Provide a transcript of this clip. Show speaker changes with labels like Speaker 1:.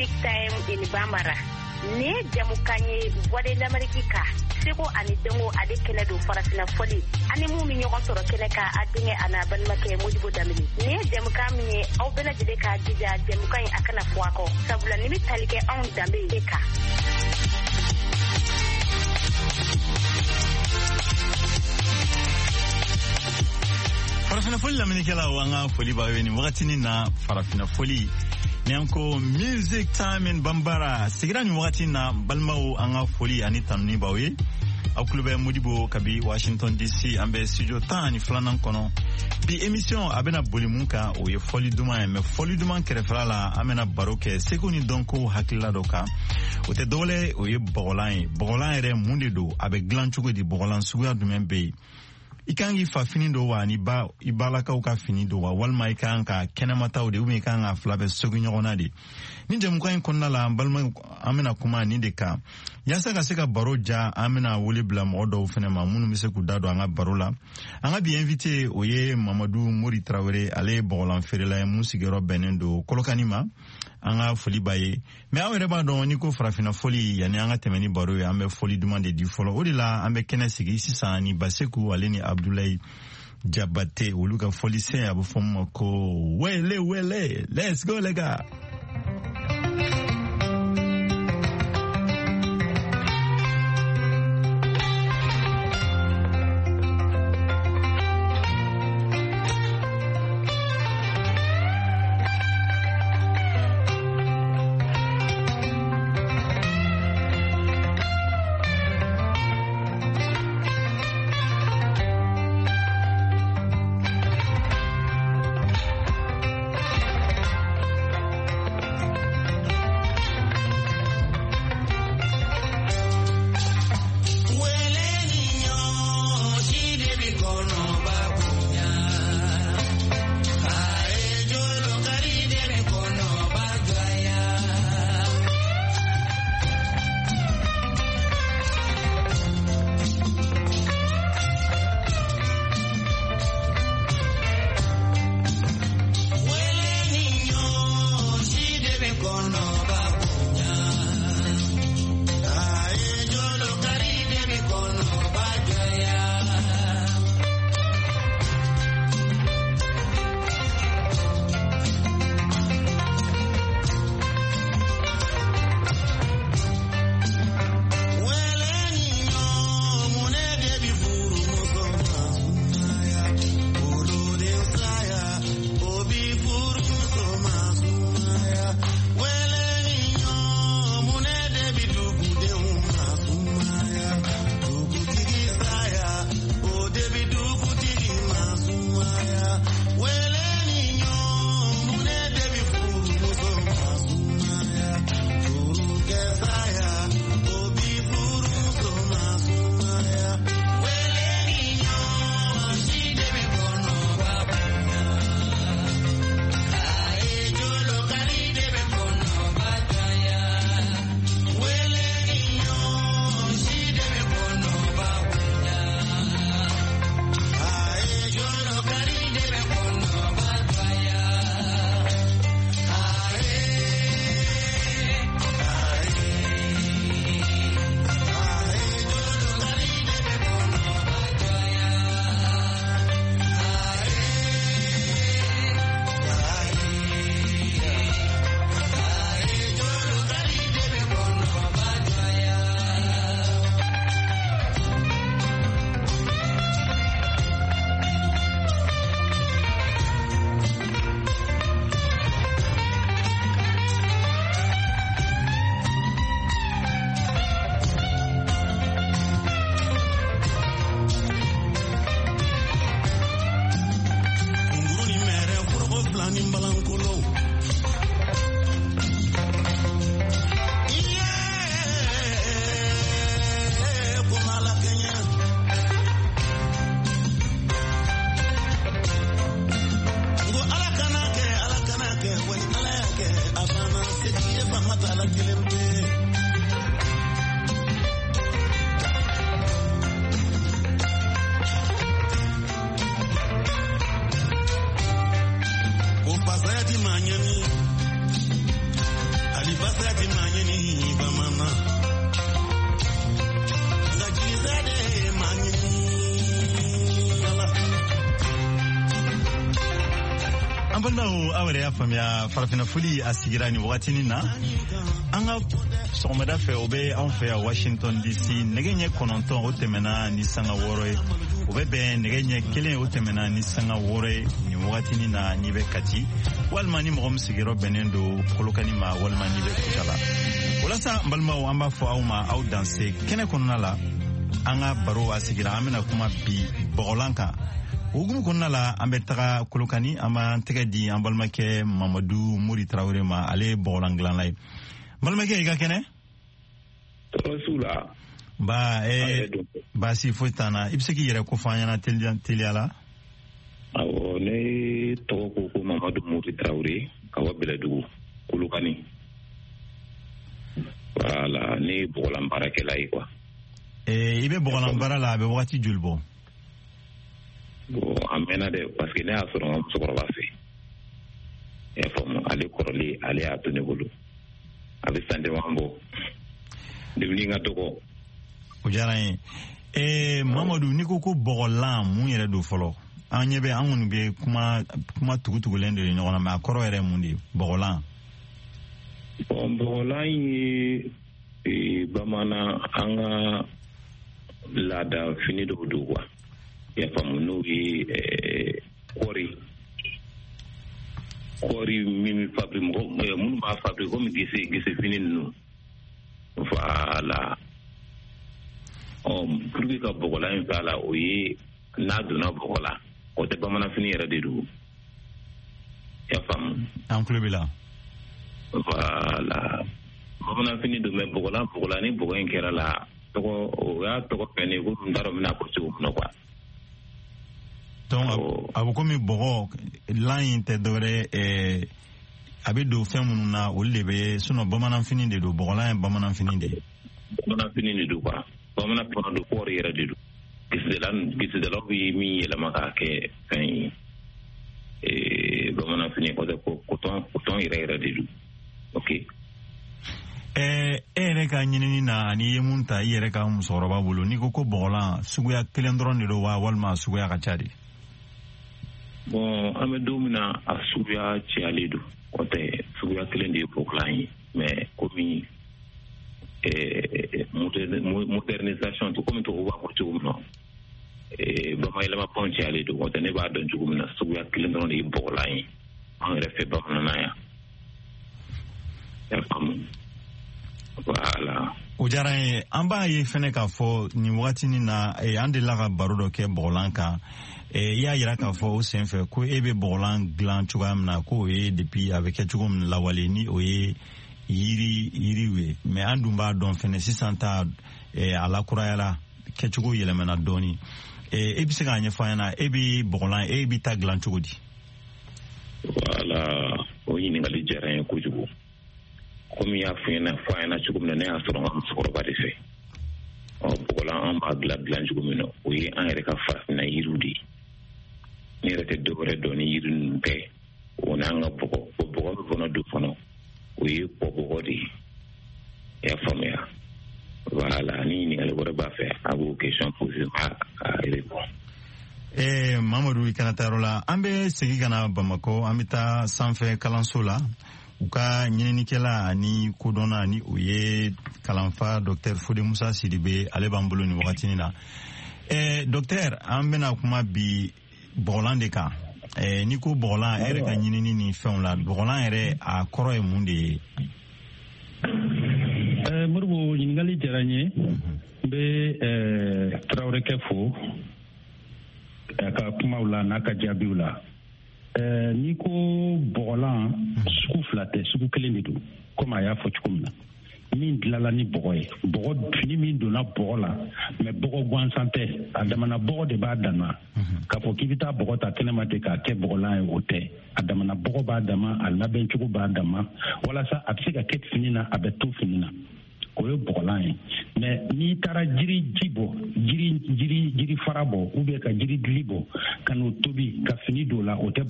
Speaker 1: music time in Bambara. Ne jamukanye voix d'Amérique seko ani dengo ade kene do farafina foli ani mu mi ñoko soro kene ka adinge ana ban make Modibo Damini ne jamukami au bela jide ka dija jamukany akana fuako sabula ni mitalike on dambe deka
Speaker 2: farafina foli la minikela wanga foli ba weni wakati ni na farafina foli Nyanko music time in Bambara sigira ni wakati na balmao anga foli ani tanuni bawe akulube Modibo kabi Washington DC ambe studio tani flanan kono bi émission abena bolimunka o ye foli duma me foli duma kerefala la amena baroke sekoni donko hakila doka o te dole o ye bogolan ere mundedo abe glanchugo di bogolan suga dumembe ikangi fa fini do wa ni ba ibalaka uka fini do wa walma ikanka kenamata o de umi kanga flabe sogu nyogona di ni jam ko en konna la balma amena kuma ni de ka yasa ka seka baroja amena woli bla modo fene mamunu mise ku dado anga barola anga bi invité oye Mamadou Mori Traoré ale bolan ferela musigero benendo kolokanima anga foli baye mais awere ba don ni ko frafina foli yani anga temeni baro ya ambe foli demande di folo odila ambe kenesi sisa ni baseku aleni Abdoulaye Jabate oluka foli se abu fomo ko wele let's go lega Ambalmaw awre ya famia farafina fuli asigira ni watini na anga somada fe obe an fe Washington DC negenye kononton otemena ni sanga wore obe be negenye kelen otemena ni sanga wore ni watini na ni be kati walma ni mo sigiro benendo kolokani ma walma ni be kutala walasa ambalmaw amba fo awma au danser kene konala anga baro asigira amena kuma bi bogolanka Ogum konala ambe taga kolokani ama tega di ambalmake Mamadou Mori Traoré ma ale bolanglan lay balmake ga kene
Speaker 3: Rasula
Speaker 2: ba si fotana ibseki yere ko fanyana teliala
Speaker 3: awo ne to ko Mamadou Mori Traoré kawa beladu kolokani wala ne bolan barake lay quoi
Speaker 2: ibe bolan barala be wati julbo
Speaker 3: amena de parce que ne a sɔrɔ n musokɔrɔba fɛ e faamu ale kɔrɔlen ale y'a to ne bolo a bɛ san caman bɔ dumuni ka dɔgɔ
Speaker 2: o diyara n ye Mamadu n'i ko bɔgɔlan mun yɛrɛ don fɔlɔ an ɲɛ bɛ an kɔni bɛ kuma tugutugulen de ɲɔgɔn na mɛ a kɔrɔ yɛrɛ mun de ye bɔgɔlan
Speaker 3: bɔgɔlan ye bamanan an ka laada fini dɔw don quoi ya famu n'o ye kɔɔri min fabrique minnu b'a fabrique komi gese fini ninnu voilà pour que ka bɔgɔlan in k'a la o ye n'a donna bɔgɔ la o tɛ bamanan fini yɛrɛ de don ya famu
Speaker 2: an tulo b'i la
Speaker 3: voilà bamanan fini don mais bɔgɔlan ni bɔgɔ in kɛra la o y'a tɔgɔ fɛn ne ko n t'a dɔn n bɛna fɔ cogo min na quoi
Speaker 2: donc abu komi bɔgɔ lan in tɛ dɔwɛrɛ a bɛ don fɛn minnu na olu de bɛ sinon bamanan fini de don bɔgɔlan ye bamanan fini de ye
Speaker 3: bamanan fini de don quoi bamanan fana don kɔɔri yɛrɛ de don kisidalaw bɛ min yɛlɛma k'a kɛ fɛn ye bamanan fini coton yɛrɛ yɛrɛ de don ok
Speaker 2: e yɛrɛ ka ɲinini na ani ye mun ta i yɛrɛ ka musokɔrɔba bolo n'i ko bɔgɔlan suguya kelen dɔrɔn de don wa walima suguya ka ca de
Speaker 3: bon an bɛ don min na a suguya cayalen don o tɛ suguya kelen de ye bɔgɔlan ye mais komi modernisation to komi tubabu b'a fɔ cogo min na bamayɛlɛmafɛnw cayalen don o tɛ ne b'a dɔn cogo min na suguya kelen dɔrɔn de ye bɔgɔlan ye an yɛrɛ fɛ bamanan yan y'a faamu voilà
Speaker 2: o diyara n ye an b'a ye fɛnɛ k'a fɔ nin wagatinin na an delila ka baro dɔ kɛ bɔgɔlan kan i y'a yira k'a fɔ o senfɛ ko e bɛ bɔgɔlan dilan cogoya min na ko o ye depuis a bɛ kɛ cogo min lawale ni o ye yiriw ye mais an dun b'a dɔn fɛnɛ sisan ta a lakurayala kɛcogo yɛlɛmana dɔɔni e bɛ se k'a ɲɛfɔ an ɲɛna e bɛ bɔgɔlan e bɛ ta dilan cogo di
Speaker 3: voilà o ɲininkali diyara n ye kojugu komi y'a fɔ ɲɛna cogo min na ne y'a sɔrɔ n ka musokɔrɔba de fɛ bɔgɔlan an b'a dilan cogo min na o ye an yɛrɛ ka farafinna yiriw de ye ne yɛrɛ tɛ dɔwɛrɛ dɔn ni yiri ninnu tɛ o n'an ka bɔgɔ min fana don fana o ye bɔgɔ de ye i y'a faamuya voilà ni ɲininkali wɛrɛ b'a fɛ a b'o question poser a répond
Speaker 2: Mamadu i kana taa yɔrɔ la an bɛ segin ka na Bamakɔ an bɛ taa sanfɛ kalanso la u ka ɲininikɛla ani kodɔnna ni o ye kalanfa Dr Fode Musa Sidibe ale b'an bolo ni wagatinin na Dr an bɛna kuma bi bɔgɔlan de kan n'i ko bɔgɔlan e yɛrɛ ka ɲinini ni fɛnw la bɔgɔlan yɛrɛ a kɔrɔ ye mun de ye
Speaker 4: Moribo ɲininkali diyara n ye n bɛ Traoré fo a ka kumaw la n'a ka jaabiw la n'i ko bɔgɔlan sugu fila tɛ sugu kelen de don komi a y'a fɔ cogo min na min dilala ni bɔgɔ ye fini min donna bɔgɔ la mais bɔgɔ gansan tɛ a damana bɔgɔ de b'a dama k'a fɔ k'i bɛ taa bɔgɔ ta kɛnɛma de k'a kɛ bɔgɔlan ye o tɛ a damana bɔgɔ b'a dama a labɛn cogo b'a dama walasa a bɛ se ka kɛ fini na a bɛ to fini na o ye bɔgɔlan ye mais n'i taara jiri fara bɔ ou bien ka jiri dili bɔ ka n'o tobi ka fini don la o tɛ